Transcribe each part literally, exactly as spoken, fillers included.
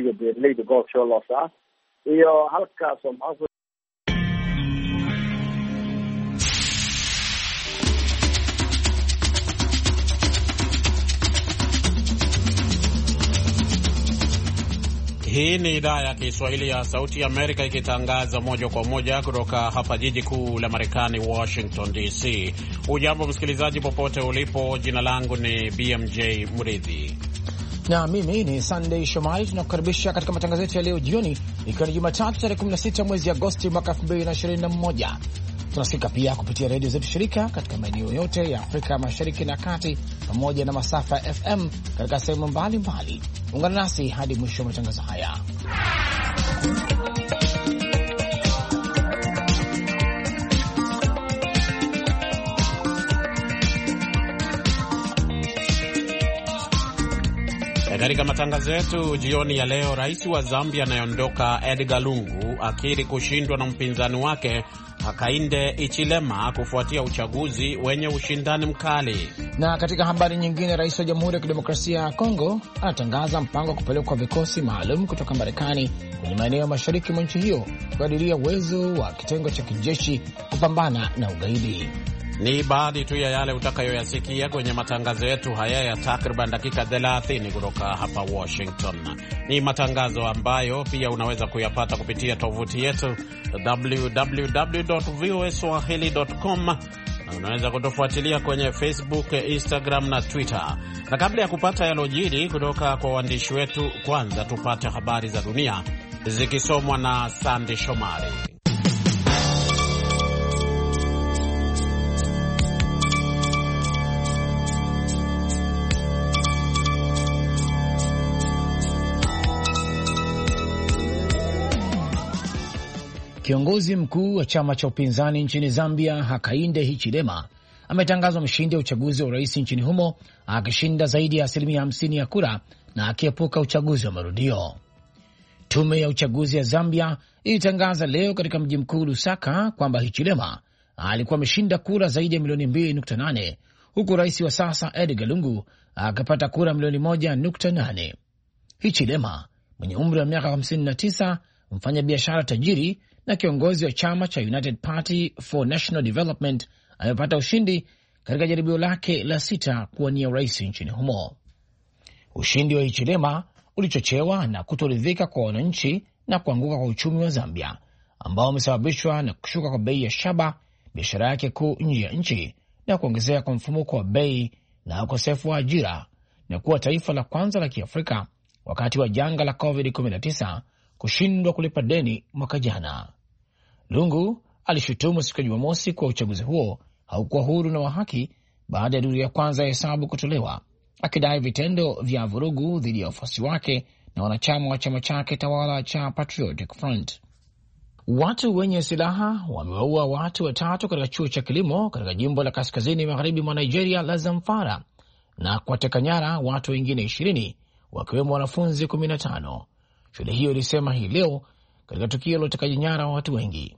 iskaashiga beeraleyda gobolka Shabeellaha Hoose iyo halkaas oo maxaa Hii ni idhaa ya Kiswahili ya Sauti ya Amerika ikitangaza moja kwa moja kutoka hapa jiji kuu la Marekani, Washington D C. Hujambo msikilizaji popote ulipo, jina langu ni B M J Mridhi. Na mimi ni Sunday Shomari. Tunakukaribisha katika matangazo yetu ya leo jioni, ikiwa ni Jumatatu tarehe kumi na sita mwezi Agosti mwaka elfu mbili na ishirini na moja. Tunasikika pia kupitia redio zetu shirika katika maeneo yote ya Afrika Mashariki na Kati, pamoja na masafa ya F M katika sehemu mbalimbali. Ungana nasi hadi mwisho wa matangazo haya. Katika matangazo yetu jioni ya leo, rais wa Zambia anayeondoka Edgar Lungu akiri kushindwa na mpinzani wake Hakainde Hichilema kufuatia uchaguzi wenye ushindani mkali. Na katika habari nyingine, rais wa Jamhuri ya Kidemokrasia ya Kongo anatangaza mpango wa kupelekwa vikosi maalum kutoka Marekani kwenye maeneo ya mashariki mwa nchi hiyo kubadilia uwezo wa kitengo cha kijeshi kupambana na ugaidi. Ni baadhi tu ya yale utakayoyasikia kwenye matangazo yetu haya ya takriban dakika thelathini kutoka hapa Washington. Ni matangazo ambayo pia unaweza kuyapata kupitia tovuti yetu w w w dot v o a swahili dot com, na unaweza kutufuatilia kwenye Facebook, Instagram na Twitter. Na kabla ya kupata yalojiri kutoka kwa waandishi wetu, kwanza tupate habari za dunia zikisomwa na Sandy Shomari. Kiongozi mkuu wa chama cha upinzani nchini Zambia, Hakainde Hichilema, ametangazwa mshindi wa uchaguzi wa urais nchini humo, akishinda zaidi ya asilimia hamsini ya kura na akiepuka uchaguzi wa marudio. Tume ya uchaguzi ya Zambia ilitangaza leo katika mji mkuu Lusaka kwamba Hichilema alikuwa ameshinda kura zaidi ya milioni mbili nukta nane, huku rais wa sasa Edgar Lungu akapata kura milioni moja nukta nane. Hichilema mwenye umri wa miaka hamsini na tisa, mfanya biashara tajiri na kiongozi wa chama cha United Party for National Development, amepata ushindi katika jaribio lake la sita kuwania urais nchini humo. Ushindi wa Hichilema ulichochewa na kutoridhika kwa wananchi na kuanguka kwa uchumi wa Zambia, ambao umesababishwa na kushuka kwa bei ya shaba, biashara yake kuu nje ya nchi, na kuongezeka kwa mfumuko wa bei na ukosefu wa ajira, na kuwa taifa la kwanza la Kiafrika wakati wa janga la covid kumi na tisa kushindwa kulipa deni mwaka jana. Lungu alishutumu siku ya Jumamosi kwa uchaguzi huo haukuwa huru na wa haki baada ya duru ya kwanza ya hesabu kutolewa, akidai vitendo vya vurugu dhidi ya wafuasi wake na wanachama wa chama chake tawala cha Patriotic Front. Watu wenye silaha wamewaua watu watatu katika chuo cha kilimo katika jimbo la kaskazini magharibi mwa Nigeria la Zamfara na kuwateka nyara watu wengine ishirini, wakiwemo wanafunzi kumi na tano. Shule hiyo ilisema hii leo katika tukio la utekaji nyara wa watu wengi.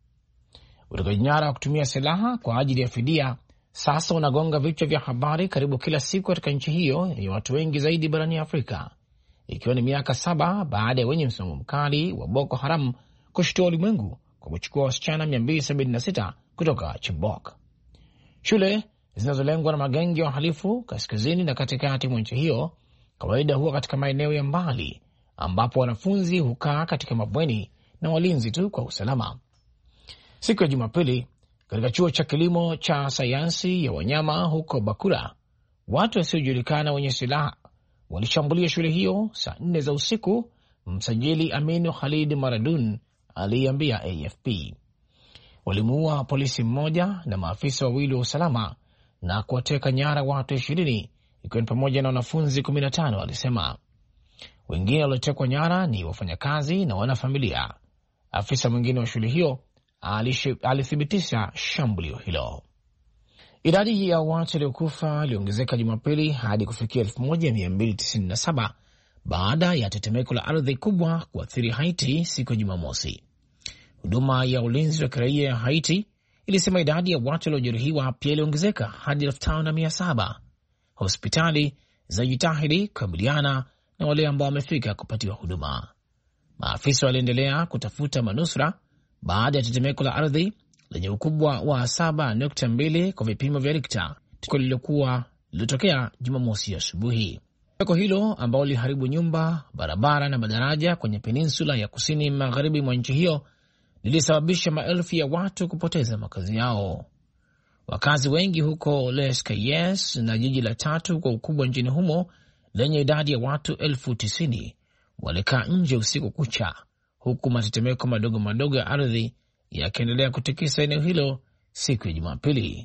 Utekaji nyara wa kutumia silaha kwa ajili ya fidia sasa unagonga vichwa vya habari karibu kila siku katika nchi hiyo yenye watu wengi zaidi barani Afrika, ikiwa ni miaka saba baada ya wenye msimamo mkali wa Boko Haram kushtua ulimwengu kwa kuchukua wasichana mia mbili sabini na sita kutoka Chibok. Shule zinazolengwa na magenge ya wahalifu kaskazini na katikati mwa nchi hiyo kawaida huwa katika maeneo ya mbali ambapo wanafunzi hukaa katika mabweni na walinzi tu kwa usalama. Siku ya Jumapili, katika chuo cha kilimo cha sayansi ya wanyama huko Bakura, watu wasiojulikana wenye silaha walishambulia shule hiyo saa nne za usiku, msajili Aminu Khalid Maradun aliambia A F P. Walimuua polisi mmoja na maafisa wawili wa usalama na kuwateka nyara watu ishirini, ikiwa ni pamoja na wanafunzi kumi na tano, alisema. Wengine waliotekwa nyara ni wafanyakazi na wanafamilia. Afisa mwingine wa shule hiyo alithibitisha shambulio hilo. Idadi ya watu waliokufa iliongezeka Jumapili hadi kufikia elfu moja mia mbili tisini na saba baada ya tetemeko la ardhi kubwa kuathiri Haiti siku ya Jumamosi. Huduma ya ulinzi wa kiraia ya Haiti ilisema idadi ya watu waliojeruhiwa pia iliongezeka hadi elfu tano na mia saba. Hospitali za jitahidi kukabiliana na wale ambao wamefika kupatiwa huduma. Maafisa waliendelea kutafuta manusura baada ya tetemeko la ardhi lenye ukubwa wa saba nukta mbili kwa vipimo vya Richter lililokuwa lilitokea Jumamosi asubuhi. Tetemeko hilo ambalo liliharibu nyumba, barabara na madaraja kwenye peninsula ya kusini magharibi mwa nchi hiyo lilisababisha maelfu ya watu kupoteza makazi yao. Wakazi wengi huko Les Cayes na jiji la tatu kwa ukubwa nchini humo lenye idadi ya watu elfu tisini walikaa nje usiku kucha, huku matetemeko madogo madogo ya ardhi yakiendelea kutikisa eneo hilo siku ya Jumapili.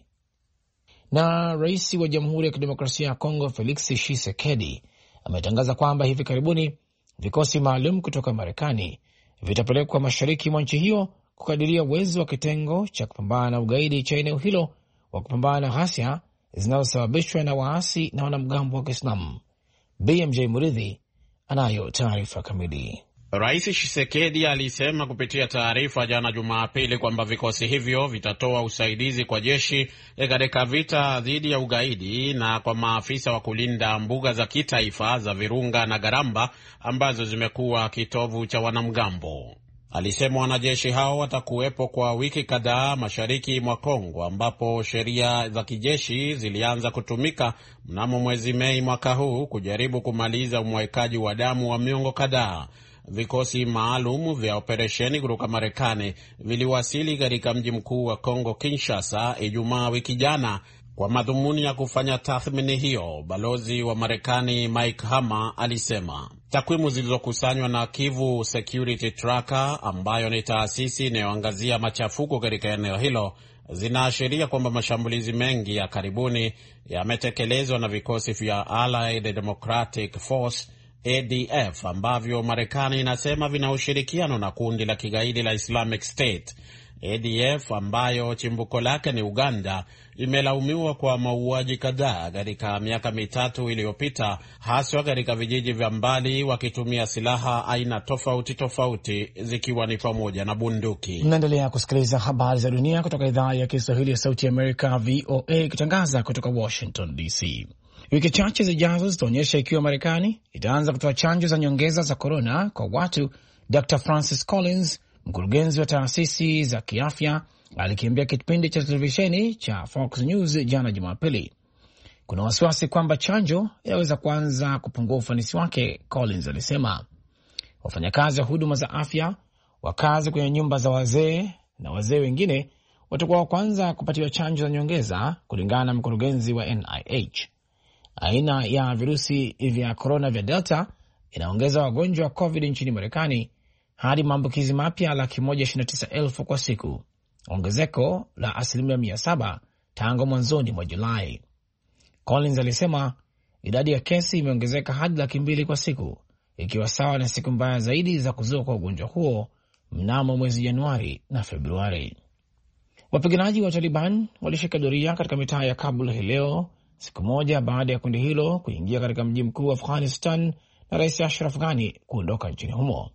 Na rais wa Jamhuri ya Kidemokrasia ya Kongo Felix Tshisekedi ametangaza kwamba hivi karibuni vikosi maalum kutoka Marekani vitapelekwa mashariki mwa nchi hiyo kukadiria uwezo wa kitengo cha kupambana na ugaidi cha eneo hilo wa kupambana na ghasia zinazosababishwa na waasi na wanamgambo wa Kiislamu. B M J Muridhi anayo taarifa kamili. Rais Tshisekedi alisema kupitia taarifa jana Jumapili kwamba vikosi hivyo vitatoa usaidizi kwa jeshi katika vita dhidi ya ugaidi na kwa maafisa wa kulinda mbuga za kitaifa za Virunga na Garamba ambazo zimekuwa kitovu cha wanamgambo. Alisema wanajeshi hao watakuwepo kwa wiki kadhaa mashariki mwa Kongo ambapo sheria za kijeshi zilianza kutumika mnamo mwezi Mei mwaka huu kujaribu kumaliza umwagaji wa damu wa miongo kadhaa. Vikosi maalum vya operesheni kutoka Marekani viliwasili katika mji mkuu wa Kongo Kinshasa Ijumaa wiki jana kwa madhumuni ya kufanya tathmini hiyo. Balozi wa Marekani Mike Hammer alisema takwimu zilizokusanywa na Kivu Security Tracker, ambayo ni taasisi inayoangazia machafuko katika eneo hilo, zinaashiria kwamba mashambulizi mengi ya karibuni yametekelezwa na vikosi vya Allied Democratic Force A D F ambavyo Marekani inasema vina ushirikiano na kundi la kigaidi la Islamic State. A D F ambayo chimbuko lake ni Uganda imelaumiwa kwa mauaji kadhaa katika miaka mitatu iliyopita, haswa katika vijiji vya mbali, wakitumia silaha aina tofauti tofauti zikiwa ni pamoja na bunduki. Mnaendelea kusikiliza habari za dunia kutoka idhaa ya Kiswahili ya Sauti ya Amerika V O A ikitangaza kutoka Washington D C. Wiki chache zijazo zitaonyesha ikiwa Marekani itaanza kutoa chanjo za nyongeza za korona kwa watu. Doctor Francis Collins, mkurugenzi wa taasisi za kiafya, alikiambia kipindi cha televisheni cha Fox News jana Jumapili. Kuna wasiwasi kwamba chanjo inaweza kuanza kupungua ufanisi wake, Collins alisema. Wafanyakazi wa huduma za afya, wakazi kwenye nyumba za wazee na wazee wengine watakuwa wa kwanza kupatiwa chanjo za nyongeza, kulingana na mkurugenzi wa N I H. Aina ya virusi vya korona vya Delta inaongeza wagonjwa wa COVID nchini Marekani hadi maambukizi mapya laki moja ishirini na tisa elfu kwa siku, ongezeko la asilimia mia saba tangu mwanzoni mwa Julai. Collins alisema idadi ya kesi imeongezeka hadi laki mbili kwa siku, ikiwa sawa na siku mbaya zaidi za kuzuka kwa ugonjwa huo mnamo mwezi Januari na Februari. Wapiganaji wa Taliban walishika doria katika mitaa ya Kabul hii leo, siku moja baada ya kundi hilo kuingia katika mji mkuu wa Afghanistan na Rais Ashraf Ghani kuondoka nchini humo.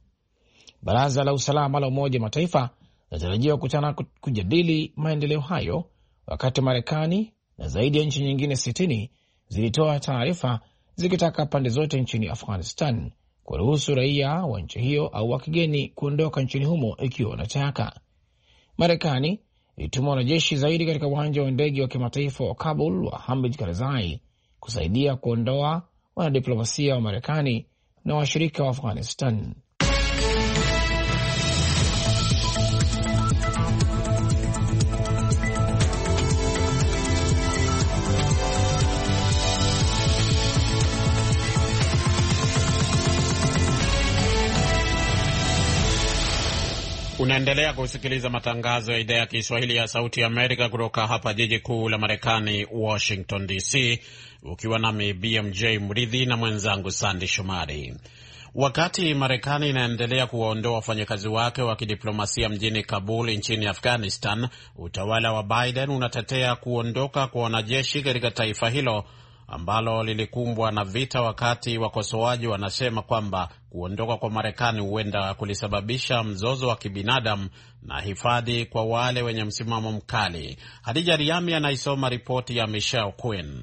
Baraza la usalama la Umoja wa Mataifa linatarajiwa kukutana kujadili maendeleo hayo, wakati Marekani na zaidi ya nchi nyingine sitini zilitoa taarifa zikitaka pande zote nchini Afghanistan kuruhusu raia wa nchi hiyo au wa kigeni kuondoka nchini humo ikiwa wanataka. Marekani ilituma wanajeshi zaidi katika uwanja wa ndege wa kimataifa wa Kabul wa Hamid Karzai kusaidia kuondoa wanadiplomasia wa Marekani na washirika wa Afghanistan. Unaendelea kusikiliza matangazo ya idhaa ya Kiswahili ya Sauti ya Amerika kutoka hapa jiji kuu la Marekani, Washington D C, ukiwa nami B M J Mridhi na mwenzangu Sandy Shomari. Wakati Marekani inaendelea kuwaondoa wafanyakazi wake wa kidiplomasia mjini Kabul nchini Afghanistan, utawala wa Biden unatetea kuondoka kwa wanajeshi katika taifa hilo ambalo lilikumbwa na vita, wakati wakosoaji wanasema kwamba kuondoka kwa Marekani huenda kulisababisha mzozo wa kibinadamu na hifadhi kwa wale wenye msimamo mkali. Hadija Riami anaisoma ripoti ya Michelle Quinn.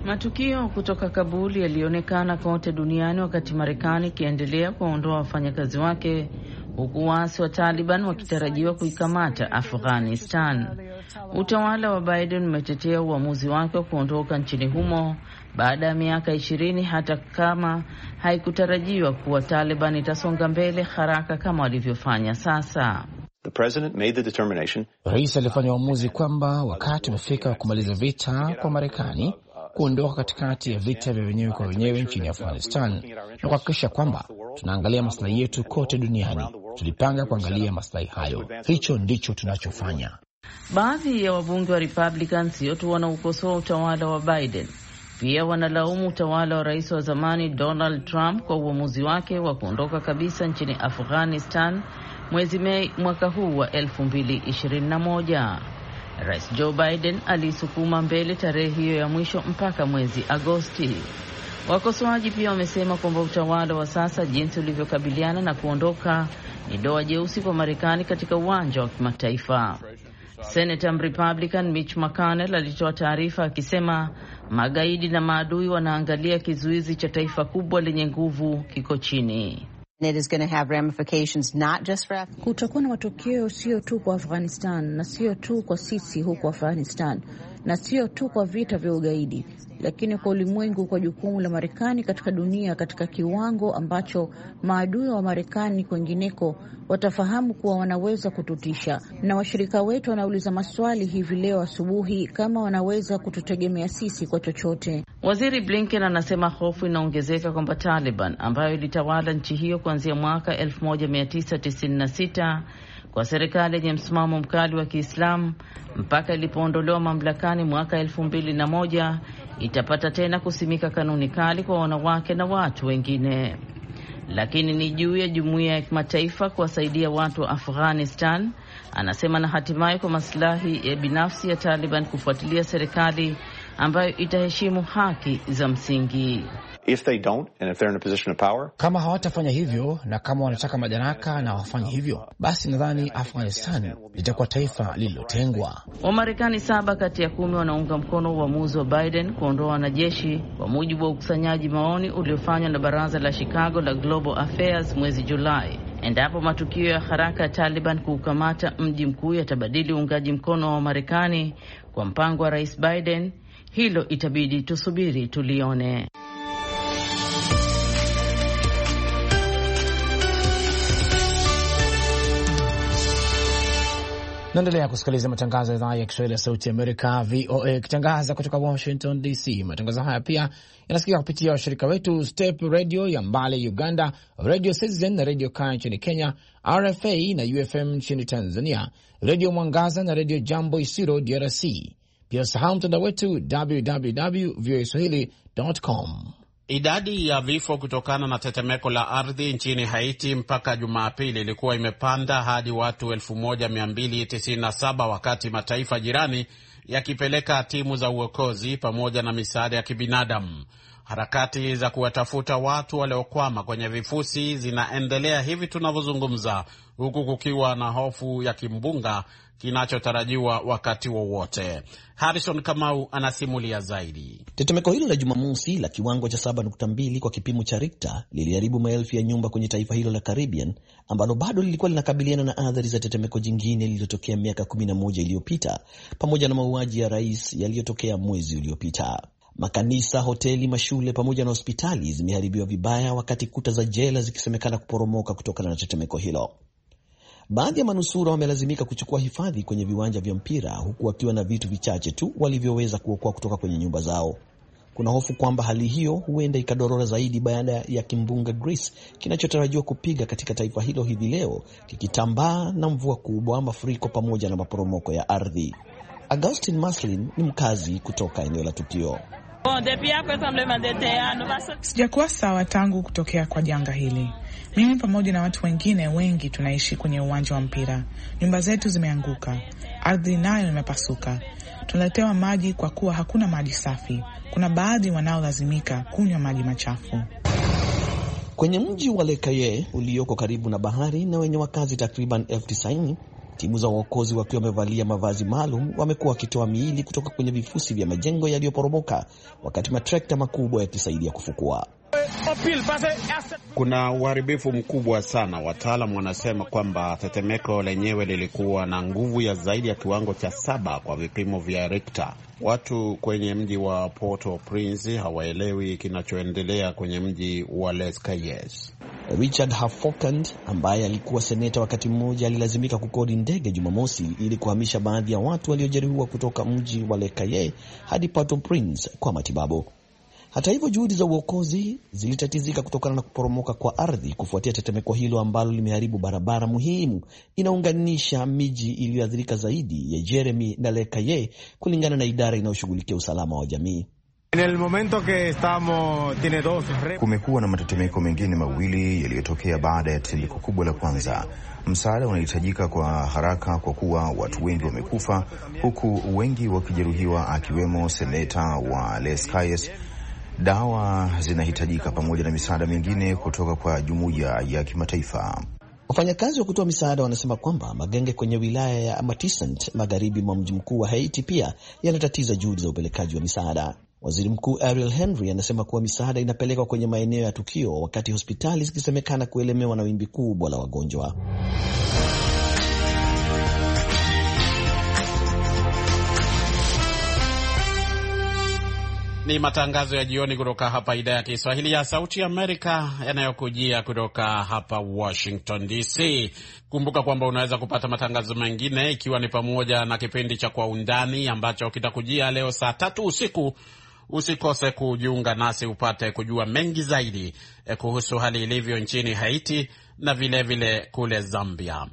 Matukio kutoka Kabul yalionekana kote duniani wakati Marekani ikiendelea kuondoa wafanyakazi wake, huku waasi wa Taliban wakitarajiwa kuikamata Afghanistan. Utawala wa Biden umetetea uamuzi wake wa kuondoka nchini humo baada ya miaka ishirini, hata kama haikutarajiwa kuwa Taliban itasonga mbele haraka kama walivyofanya sasa. The president made the determination. Rais alifanya uamuzi kwamba wakati umefika wa kumaliza vita kwa Marekani, kuondoka katikati ya vita vya wenyewe kwa wenyewe nchini Afghanistan na kuhakikisha kwamba tunaangalia maslahi yetu kote duniani. Tulipanga kuangalia maslahi hayo. Hicho ndicho tunachofanya. Baadhi ya wabunge wa Republican sio tu wanaukosoa utawala wa Biden, pia wanalaumu utawala wa rais wa zamani Donald Trump kwa uamuzi wake wa kuondoka kabisa nchini Afghanistan mwezi Mei mwaka huu wa elfu mbili ishirini na moja. Rais Joe Biden alisukuma mbele tarehe hiyo ya mwisho mpaka mwezi Agosti. Wakosoaji pia wamesema kwamba utawala wa sasa jinsi ulivyokabiliana na kuondoka ni doa jeusi kwa Marekani katika uwanja wa kimataifa. Senator Republican Mitch McConnell alitoa taarifa akisema magaidi na maadui wanaangalia kizuizi cha taifa kubwa lenye nguvu kiko chini. Kutakuwa na matokeo sio tu kwa Afghanistan na sio tu kwa sisi huko Afghanistan na sio tu kwa vita vya ugaidi, lakini kwa ulimwengu, kwa jukumu la Marekani katika dunia, katika kiwango ambacho maadui wa Marekani kwengineko watafahamu kuwa wanaweza kututisha. Na washirika wetu wanauliza maswali hivi leo asubuhi kama wanaweza kututegemea sisi kwa chochote. Waziri Blinken anasema hofu inaongezeka kwamba Taliban, ambayo ilitawala nchi hiyo kuanzia mwaka elfu moja mia tisa tisini na sita kwa serikali yenye msimamo mkali wa Kiislamu mpaka ilipoondolewa mamlakani mwaka elfu mbili na moja, itapata tena kusimika kanuni kali kwa wanawake na watu wengine. Lakini ni juu ya jumuiya ya kimataifa kuwasaidia watu wa Afghanistan, anasema, na hatimaye kwa maslahi ya binafsi ya Taliban kufuatilia serikali ambayo itaheshimu haki za msingi. If they don't, and if they're in a position of power, kama hawatafanya hivyo na kama wanataka madaraka na wafanye hivyo, basi nadhani Afghanistan litakuwa taifa lililotengwa. Wamarekani saba kati ya kumi wanaunga mkono uamuzi wa Biden kuondoa wanajeshi, kwa mujibu wa ukusanyaji maoni uliofanywa na baraza la Chicago la Global Affairs mwezi Julai. Endapo matukio ya haraka ya Taliban kuukamata mji mkuu yatabadili uungaji mkono wa Marekani kwa mpango wa Rais Biden, hilo itabidi tusubiri tulione. Naendelea kusikiliza matangazo ya idhaa ya Kiswahili ya Sauti ya Amerika, V O A, ikitangaza kutoka Washington D C. Matangazo haya pia yanasikika kupitia washirika wetu Step Radio ya Mbale Uganda, Radio Citizen na Radio Kaya nchini Kenya, R F A na U F M nchini Tanzania, Radio Mwangaza na Radio Jambo Isiro D R C. Pia sahau mtandao wetu w w w dot v o a swahili dot com. Idadi ya vifo kutokana na tetemeko la ardhi nchini Haiti mpaka Jumapili ilikuwa imepanda hadi watu elfu moja mia mbili tisini na saba, wakati mataifa jirani yakipeleka timu za uokozi pamoja na misaada ya kibinadamu. Harakati za kuwatafuta watu waliokwama kwenye vifusi zinaendelea hivi tunavyozungumza, huku kukiwa na hofu ya kimbunga kinachotarajiwa wakati wowote. Harrison Kamau anasimulia zaidi. Tetemeko hilo la Jumamosi la kiwango cha saba nukta mbili kwa kipimo cha Richter liliharibu maelfu ya nyumba kwenye taifa hilo la Caribbean, ambalo bado lilikuwa linakabiliana na athari za tetemeko jingine lililotokea miaka kumi na moja iliyopita, pamoja na mauaji ya rais yaliyotokea mwezi uliopita. Makanisa, hoteli, mashule pamoja na hospitali zimeharibiwa vibaya, wakati kuta za jela zikisemekana kuporomoka kutokana na tetemeko hilo. Baadhi ya manusura wamelazimika kuchukua hifadhi kwenye viwanja vya mpira, huku wakiwa na vitu vichache tu walivyoweza kuokoa kutoka kwenye nyumba zao. Kuna hofu kwamba hali hiyo huenda ikadorora zaidi baada ya kimbunga Grace kinachotarajiwa kupiga katika taifa hilo hivi leo, kikitambaa na mvua kubwa, mafuriko pamoja na maporomoko ya ardhi. Augustine Maslin ni mkazi kutoka eneo la tukio. Sijakuwa sawa tangu kutokea kwa janga hili. Mimi pamoja na watu wengine wengi tunaishi kwenye uwanja wa mpira. Nyumba zetu zimeanguka, ardhi nayo imepasuka. Tunaletewa maji kwa kuwa hakuna maji safi. Kuna baadhi wanaolazimika kunywa maji machafu. Kwenye mji wa Lekaye ulioko karibu na bahari na wenye wakazi takriban elfu tisini, Timu za uokozi wakiwa wamevalia mavazi maalum wamekuwa wakitoa miili kutoka kwenye vifusi vya majengo yaliyoporomoka, wakati matrekta makubwa yakisaidia kufukua. Kuna uharibifu mkubwa sana. Wataalamu wanasema kwamba tetemeko lenyewe lilikuwa na nguvu ya zaidi ya kiwango cha saba kwa vipimo vya Richter. Watu kwenye mji wa Port-au-Prince hawaelewi kinachoendelea kwenye mji wa Les Cayes. Richard Hafokand ambaye alikuwa seneta wakati mmoja alilazimika kukodi ndege Jumamosi ili kuhamisha baadhi ya watu waliojeruhiwa kutoka mji wa Les Cayes hadi Port-au-Prince kwa matibabu. Hata hivyo, juhudi za uokozi zilitatizika kutokana na kuporomoka kwa ardhi kufuatia tetemeko hilo ambalo limeharibu barabara muhimu inaunganisha miji iliyoathirika zaidi ya Jeremy na Les Cayes, kulingana na idara inayoshughulikia usalama wa jamii. Kumekuwa na matetemeko mengine mawili yaliyotokea baada ya tetemeko kubwa la kwanza. Msaada unahitajika kwa haraka kwa kuwa watu wengi wamekufa huku wengi wakijeruhiwa, akiwemo seneta wa Les Cayes. Dawa zinahitajika pamoja na misaada mingine kutoka kwa jumuiya ya kimataifa. Wafanyakazi wa kutoa misaada wanasema kwamba magenge kwenye wilaya ya Amatissant magharibi mwa mji mkuu wa Haiti pia yanatatiza juhudi za upelekaji wa misaada. Waziri Mkuu Ariel Henry anasema kuwa misaada inapelekwa kwenye maeneo ya tukio, wakati hospitali zikisemekana kuelemewa na wimbi kubwa la wagonjwa. Ni matangazo ya jioni kutoka hapa idhaa ya Kiswahili ya Sauti ya Amerika yanayokujia kutoka hapa Washington D C. Kumbuka kwamba unaweza kupata matangazo mengine ikiwa ni pamoja na kipindi cha Kwa Undani ambacho kitakujia leo saa tatu usiku. Usikose kujiunga nasi upate kujua mengi zaidi eh, kuhusu hali ilivyo nchini Haiti na vile vile kule Zambia.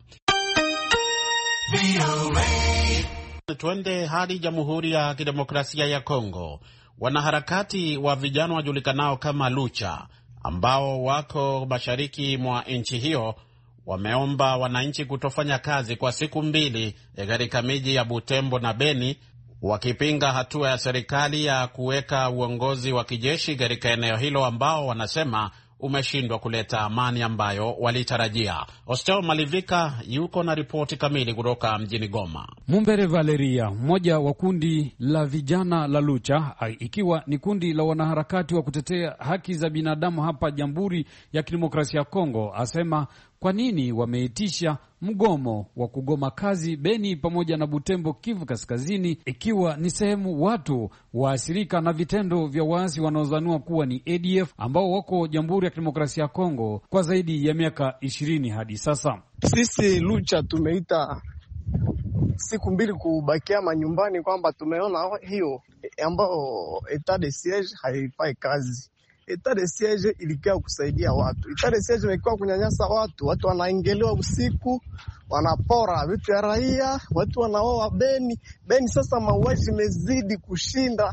Twende hadi Jamhuri ya Kidemokrasia ya Kongo. Wanaharakati wa vijana wajulikanao kama Lucha ambao wako mashariki mwa nchi hiyo wameomba wananchi kutofanya kazi kwa siku mbili katika miji ya Butembo na Beni, wakipinga hatua ya serikali ya kuweka uongozi wa kijeshi katika eneo hilo ambao wanasema umeshindwa kuleta amani ambayo walitarajia. Hostel Malivika yuko na ripoti kamili kutoka mjini Goma. Mumbere Valeria, mmoja wa kundi la vijana la Lucha, ikiwa ni kundi la wanaharakati wa kutetea haki za binadamu hapa Jamhuri ya Kidemokrasia ya Kongo, asema kwa nini wameitisha mgomo wa kugoma kazi Beni pamoja na Butembo, Kivu Kaskazini, ikiwa ni sehemu watu waathirika na vitendo vya waasi wanaozaniwa kuwa ni A D F ambao wako Jamhuri ya Kidemokrasia ya Kongo kwa zaidi ya miaka ishirini hadi sasa. Sisi Lucha tumeita siku mbili kubakia manyumbani, kwamba tumeona hiyo ambao etat de siege haifai kazi. Etat de siege ilikia kusaidia watu. Etat de siege imekuwa kunyanyasa watu. Watu wanaingelewa usiku, wanapora vitu ya raia, watu wanaoa Beni. Beni sasa mauaji mezidi kushinda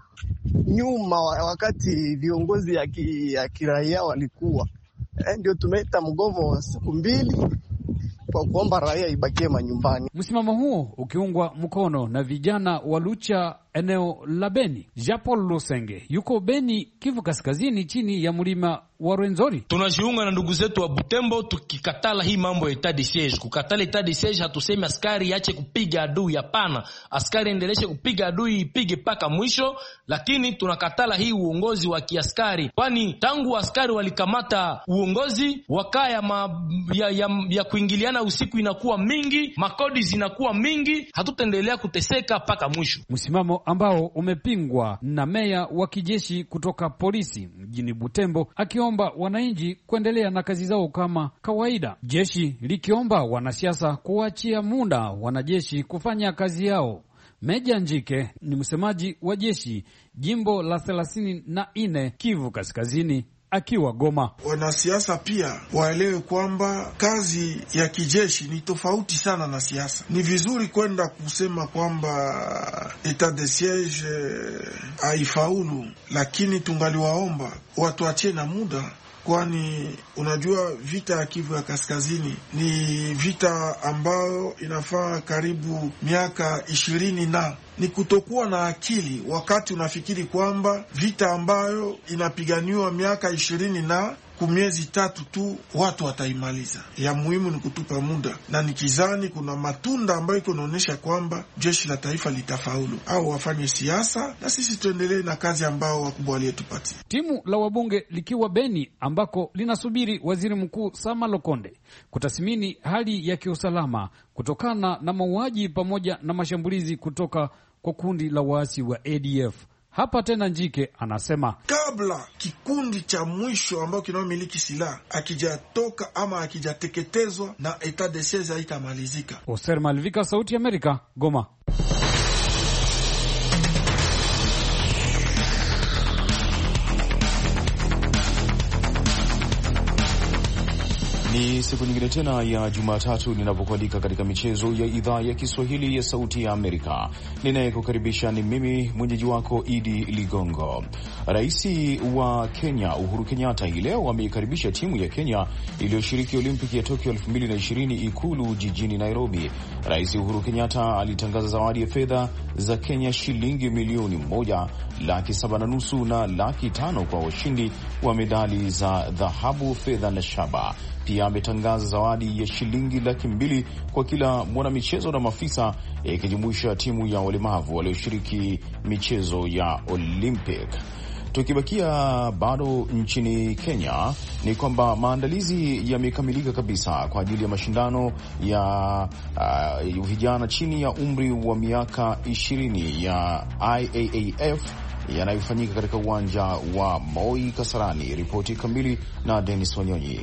nyuma wakati viongozi ya, ki, ya kiraia walikuwa. Eh, ndio tumeita mgomo wa siku mbili kwa kuomba raia ibakie manyumbani. Msimamo huo ukiungwa mkono na vijana wa Lucha eneo la Beni. Jean Paul Lusenge yuko Beni, Kivu Kaskazini, chini ya mlima wa Rwenzori. Tunajiunga na ndugu zetu wa Butembo tukikatala hii mambo ya etat de siege. Kukatala etat de siege hatusemi askari ache kupiga adui, hapana. Askari endeleshe kupiga adui, ipige paka mwisho, lakini tunakatala hii uongozi wa kiaskari. Kwani tangu askari walikamata uongozi, wakaya ma, ya, ya, ya kuingiliana usiku inakuwa mingi, makodi zinakuwa mingi, hatutaendelea kuteseka paka mwisho. Msimamo ambao umepingwa na meya wa kijeshi kutoka polisi mjini Butembo, akiomba wananchi kuendelea na kazi zao kama kawaida, jeshi likiomba wanasiasa kuachia muda wanajeshi kufanya kazi yao. Meja Njike ni msemaji wa jeshi jimbo la thelathini na nne Kivu Kaskazini, akiwa Goma. Wanasiasa pia waelewe kwamba kazi ya kijeshi ni tofauti sana na siasa. Ni vizuri kwenda kusema kwamba etat de siege haifaulu, lakini tungaliwaomba watuachie na muda, kwani unajua vita ya Kivu ya Kaskazini ni vita ambayo inafaa karibu miaka ishirini, na ni kutokuwa na akili wakati unafikiri kwamba vita ambayo inapiganiwa miaka ishirini na kumiezi tatu tu watu wataimaliza. Ya muhimu ni kutupa muda, na nikizani kuna matunda ambayo iko naonyesha kwamba jeshi la taifa litafaulu, au wafanye siasa na sisi tuendelee na kazi ambao wakubwa walietupatia. Timu la wabunge likiwa Beni ambako linasubiri waziri mkuu Sama Lokonde kutathmini hali ya kiusalama kutokana na mauaji pamoja na mashambulizi kutoka kwa kundi la waasi wa A D F. Hapa tena Njike anasema kabla kikundi cha mwisho ambao kinaomiliki silaha akijatoka ama akijateketezwa na etat de siege haitamalizika. Oser Malvika, Sauti ya Amerika, Goma. Ni siku nyingine tena ya Jumatatu ninapokualika katika michezo ya idhaa ya Kiswahili ya Sauti ya Amerika. Ninayekukaribisha ni mimi mwenyeji wako Idi Ligongo. Rais wa Kenya Uhuru Kenyatta hii leo ameikaribisha timu ya Kenya iliyoshiriki Olimpiki ya Tokyo elfu mbili na ishirini Ikulu jijini Nairobi. Rais Uhuru Kenyatta alitangaza zawadi ya fedha za Kenya shilingi milioni moja laki saba na nusu na laki tano kwa washindi wa medali za dhahabu, fedha na shaba. Pia ametangaza zawadi ya shilingi laki mbili kwa kila mwanamichezo na maafisa, ikijumuisha timu ya walemavu walioshiriki michezo ya Olympic. Tukibakia bado nchini Kenya, ni kwamba maandalizi yamekamilika kabisa kwa ajili ya mashindano ya uh, vijana chini ya umri wa miaka ishirini ya I A A F yanayofanyika katika uwanja wa Moi Kasarani. Ripoti kamili na Dennis Wanyonyi.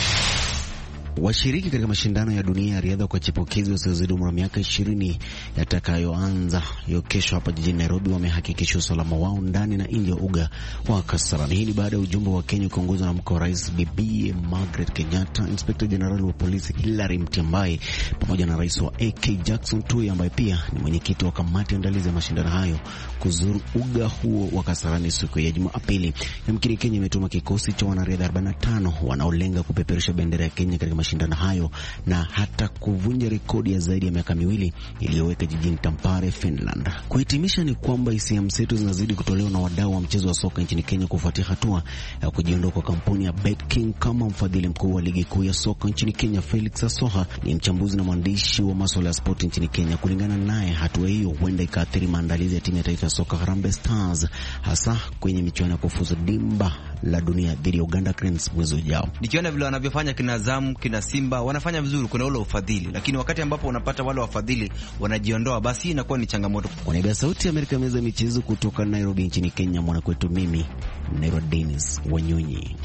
Washiriki katika mashindano ya dunia ya riadha kwa chipukizi wasiozidi umri wa miaka ishirini yatakayoanza hiyo kesho hapa jijini Nairobi wamehakikisha usalama wao ndani na nje ya uga wa Kasarani. Hii ni baada ya ujumbe wa Kenya ukiongozwa na mke wa rais Bibi Margaret Kenyatta, Inspector General wa polisi Hilary Mutyambai pamoja na rais wa A K Jackson Tuwei ambaye pia ni mwenyekiti wa kamati ya andalizi ya mashindano hayo kuzuru uga huo wa Kasarani siku ya Jumapili. Yamkini Kenya imetuma kikosi cha wanariadha arobaini na tano wanaolenga kupeperusha bendera ya Kenya katika mashindano hayo na hata kuvunja rekodi ya zaidi ya miaka miwili iliyoweka jijini Tampere, Finland. Kuhitimisha ni kwamba hisia mseto zinazidi kutolewa na wadau wa mchezo wa soka nchini Kenya kufuatia hatua ya kujiondoa kwa kampuni ya BetKing kama mfadhili mkuu wa ligi kuu ya soka nchini Kenya. Felix Asoha ni mchambuzi na mwandishi wa masuala ya sport nchini Kenya. Kulingana naye, hatua hiyo huenda ikaathiri maandalizi ya timu ya taifa ya soka Harambee Stars, hasa kwenye michuano ya kufuzu dimba la dunia dhidi ya Uganda Cranes mwezi ujao. Nikiona vile wanavyofanya kina Zamu, kina Simba wanafanya vizuri, kuna ule ufadhili, lakini wakati ambapo unapata wale wafadhili wanajiondoa, basi inakuwa ni changamoto. Kwa niaba ya Sauti ya Amerika, meza michezo kutoka Nairobi nchini Kenya, mwanakwetu mimi Nairo Dennis Wanyonyi.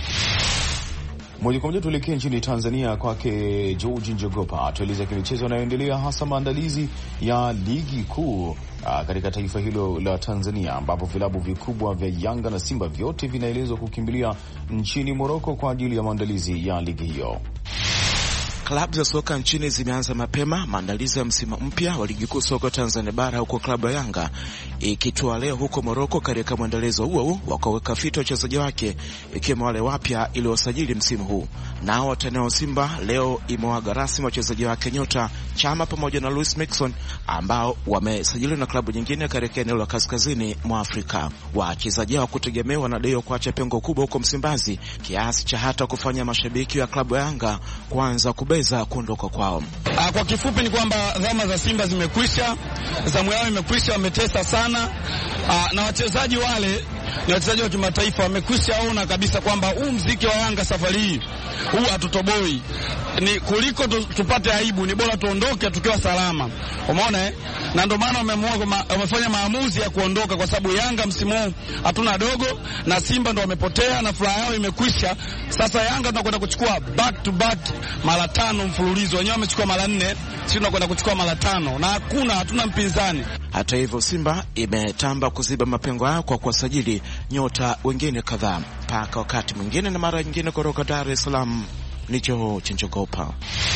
Moja kwa moja tuelekee nchini Tanzania kwake George Njogopa tueleza kimichezo yanayoendelea, hasa maandalizi ya ligi kuu katika taifa hilo la Tanzania, ambapo vilabu vikubwa vya Yanga na Simba vyote vinaelezwa kukimbilia nchini Moroko kwa ajili ya maandalizi ya ligi hiyo. Klabu za soka nchini zimeanza mapema maandalizi ya msimu mpya wa ligi kuu soka Tanzania bara, huko klabu ya Yanga ikitua leo huko Moroko katika mwendelezo huo huo wa kuweka fito wachezaji wake, ikiwemo wale wapya iliyosajili msimu huu. Nao watanao Simba leo imewaga rasmi wachezaji wake nyota Chama pamoja na Luis Mixon ambao wamesajiliwa na klabu nyingine katika eneo la kaskazini mwa Afrika. Wachezaji hao kutegemewa wanadaiwa kuacha pengo kubwa huko Msimbazi, kiasi cha hata kufanya mashabiki wa klabu ya Yanga kuanza kubeza kuondoka kwao. Ah, kwa kifupi ni kwamba dhama za Simba zimekwisha, zamu yao imekwisha, wametesa sana. Aa, na wachezaji wale ni wachezaji wa kimataifa, wamekwisha ona kabisa kwamba huu mziki wa Yanga safari hii huu hatutoboi. Ni kuliko tupate aibu, ni bora tuondoke tukiwa salama. Umeona eh? Na ndio maana wameamua, wamefanya maamuzi ya kuondoka, kwa sababu Yanga msimu huu hatuna dogo na Simba ndio wamepotea na furaha yao imekwisha. Sasa Yanga tunakwenda kuchukua back to back mara tano mfululizo. Wenyewe wamechukua mara nne, sisi tunakwenda kuchukua mara tano na hakuna hatuna mpinzani. Hata hivyo Simba imetamba kuziba mapengo yao kwa kuwasajili nyota wengine kadhaa. Mpaka wakati mwingine na mara nyingine, kutoka Dar es Salaam ni George Njogopa.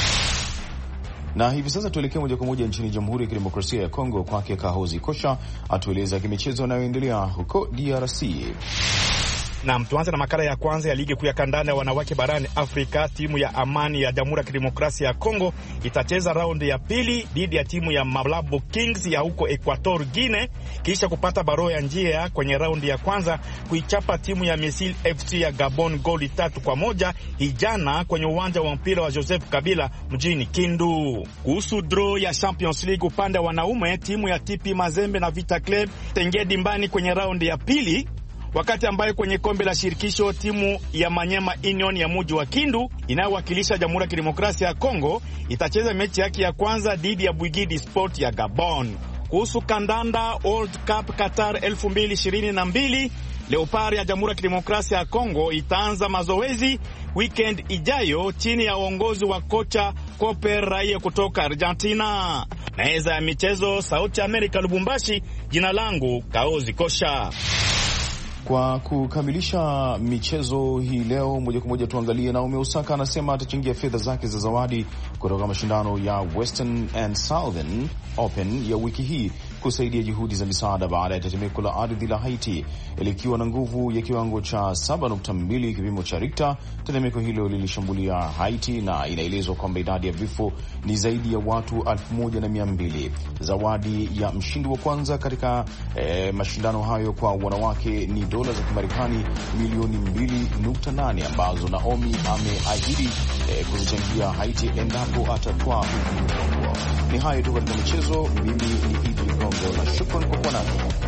Na hivi sasa tuelekee moja kwa moja nchini Jamhuri ya Kidemokrasia ya Kongo kwake Kahozi Kosha atueleza kimichezo yanayoendelea huko D R C. Na tuanze na makala ya kwanza ya ligi kuu ya kandanda ya wanawake barani Afrika. Timu ya Amani ya Jamhuri ya Kidemokrasia ya Kongo itacheza raundi ya pili dhidi ya timu ya Malabo Kings ya huko Equator Guinea, kisha kupata barua ya njia kwenye raundi ya kwanza kuichapa timu ya Misil F C ya Gabon goli tatu kwa moja hijana kwenye uwanja wa mpira wa Joseph Kabila mjini Kindu. Kuhusu draw ya Champions League upande wa wanaume, timu ya T P Mazembe na Vita Club tengea dimbani kwenye raundi ya pili, wakati ambayo kwenye kombe la shirikisho timu ya Manyema Union ya muji wa Kindu inayowakilisha Jamhuri ya Kidemokrasia ya Kongo itacheza mechi yake ya kwanza dhidi ya Bwigidi Sport ya Gabon. Kuhusu kandanda World Cup Qatar elfu mbili ishirini na mbili, Leopard ya Jamhuri ya Kidemokrasia ya Kongo itaanza mazoezi weekend ijayo chini ya uongozi wa kocha Koper Raia kutoka Argentina. Meza ya michezo, Sauti ya Amerika, Lubumbashi. Jina langu Kaozi Kosha. Kwa kukamilisha michezo hii leo, moja kwa moja tuangalie Naomi Osaka anasema atachangia fedha zake za zawadi kutoka mashindano ya Western and Southern Open ya wiki hii kusaidia juhudi za misaada baada ya tetemeko la ardhi la Haiti likiwa na nguvu ya kiwango cha saba nukta mbili kipimo cha Richter. Tetemeko hilo lilishambulia Haiti na inaelezwa kwamba idadi ya vifo ni zaidi ya watu elfu moja na mia mbili. Zawadi ya mshindi wa kwanza katika eh, mashindano hayo kwa wanawake ni dola za Kimarekani milioni mbili nukta nane ambazo Naomi ameahidi eh, kuzichangia Haiti endapo atatwaa ushindi huo. Ni hayo tu katika michezo. Mimi ni Idi Gongo na shukrani kwa kuwa nami.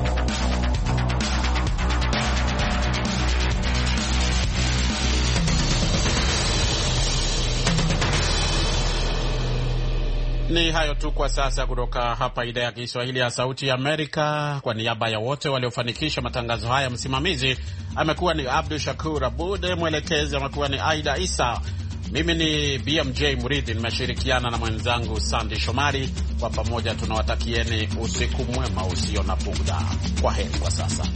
Ni hayo tu kwa sasa kutoka hapa idhaa ya Kiswahili ya Sauti ya Amerika. Kwa niaba ya wote waliofanikisha matangazo haya, msimamizi amekuwa ni Abdul Shakur Abud, mwelekezi amekuwa ni Aida Isa. Mimi ni B M J Muridhi, nimeshirikiana na mwenzangu Sandy Shomari. Kwa pamoja tunawatakieni usiku mwema usio na bughudha. Kwa heri kwa sasa.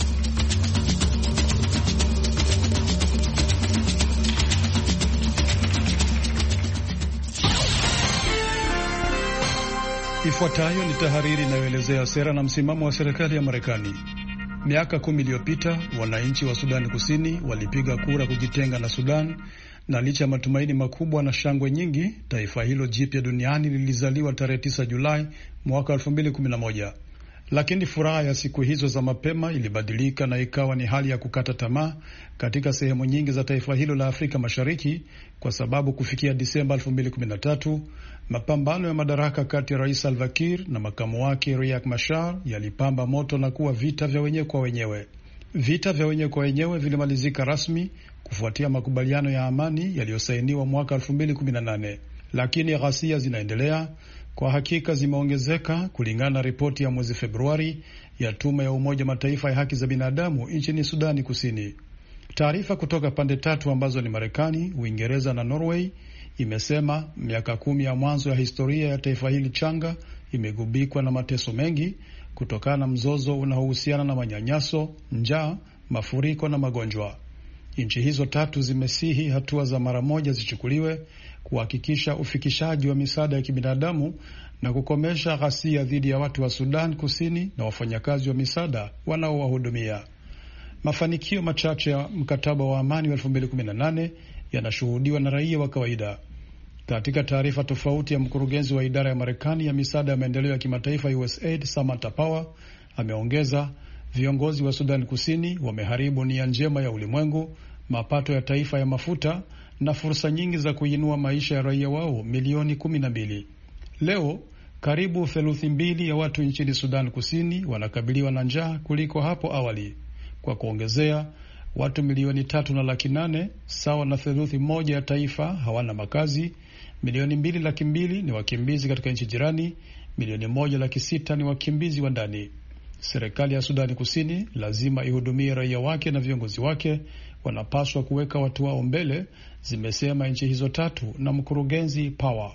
Ifuatayo ni tahariri inayoelezea sera na msimamo wa serikali ya Marekani. Miaka kumi iliyopita wananchi wa Sudani Kusini walipiga kura kujitenga na Sudan, na licha ya matumaini makubwa na shangwe nyingi, taifa hilo jipya duniani lilizaliwa tarehe tisa Julai mwaka elfu mbili kumi na moja. Lakini furaha ya siku hizo za mapema ilibadilika na ikawa ni hali ya kukata tamaa katika sehemu nyingi za taifa hilo la Afrika Mashariki, kwa sababu kufikia Disemba elfu mbili kumi na tatu mapambano ya madaraka kati ya Rais Salva Kiir na makamu wake Riek Machar yalipamba moto na kuwa vita vya wenyewe kwa wenyewe. Vita vya wenyewe kwa wenyewe vilimalizika rasmi kufuatia makubaliano ya amani yaliyosainiwa mwaka elfu mbili kumi na nane, lakini ghasia zinaendelea. Kwa hakika zimeongezeka kulingana na ripoti ya mwezi Februari ya tume ya Umoja Mataifa ya haki za binadamu nchini Sudani Kusini. Taarifa kutoka pande tatu ambazo ni Marekani, Uingereza na Norway imesema miaka kumi ya mwanzo ya historia ya taifa hili changa imegubikwa na mateso mengi kutokana na mzozo unaohusiana na manyanyaso, njaa, mafuriko na magonjwa. Nchi hizo tatu zimesihi hatua za mara moja zichukuliwe kuhakikisha ufikishaji wa misaada ya kibinadamu na kukomesha ghasia dhidi ya watu wa Sudan Kusini na wafanyakazi wa misaada wanaowahudumia. Mafanikio machache ya mkataba wa amani wa elfu mbili kumi na nane yanashuhudiwa na raia wa kawaida. Katika taarifa tofauti ya mkurugenzi wa idara ya Marekani ya misaada ya maendeleo ya kimataifa U S A I D Samantha Power ameongeza, viongozi wa Sudan Kusini wameharibu nia njema ya ulimwengu, mapato ya taifa ya mafuta na fursa nyingi za kuinua maisha ya raia wao milioni kumi na mbili. Leo karibu theluthi mbili ya watu nchini Sudan Kusini wanakabiliwa na njaa kuliko hapo awali. Kwa kuongezea, watu milioni tatu na laki nane sawa na theluthi moja ya taifa hawana makazi, milioni mbili laki mbili ni wakimbizi katika nchi jirani, milioni moja laki sita ni wakimbizi wa ndani. Serikali ya Sudani Kusini lazima ihudumie raia wake na viongozi wake wanapaswa kuweka watu wao mbele, zimesema nchi hizo tatu na mkurugenzi Power.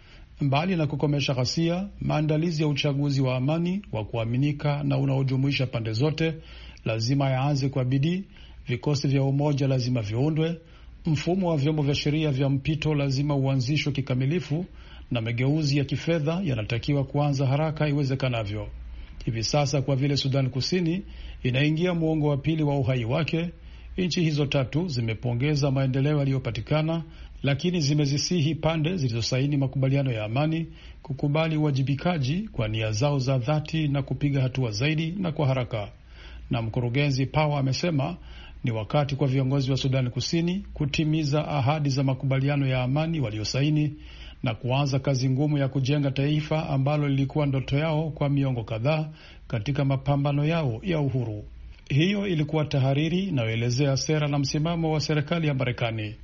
Mbali na kukomesha ghasia, maandalizi ya uchaguzi wa amani wa kuaminika na unaojumuisha pande zote lazima yaanze kwa bidii. Vikosi vya umoja lazima viundwe, mfumo wa vyombo vya sheria vya mpito lazima uanzishwe kikamilifu, na mageuzi ya kifedha yanatakiwa kuanza haraka iwezekanavyo. Hivi sasa, kwa vile Sudan Kusini inaingia muongo wa pili wa uhai wake, Nchi hizo tatu zimepongeza maendeleo yaliyopatikana, lakini zimezisihi pande zilizosaini makubaliano ya amani kukubali uwajibikaji kwa nia zao za dhati na kupiga hatua zaidi na kwa haraka. Na mkurugenzi Power amesema ni wakati kwa viongozi wa Sudani Kusini kutimiza ahadi za makubaliano ya amani waliosaini na kuanza kazi ngumu ya kujenga taifa ambalo lilikuwa ndoto yao kwa miongo kadhaa katika mapambano yao ya uhuru. Hiyo ilikuwa tahariri inayoelezea sera na msimamo wa serikali ya Marekani.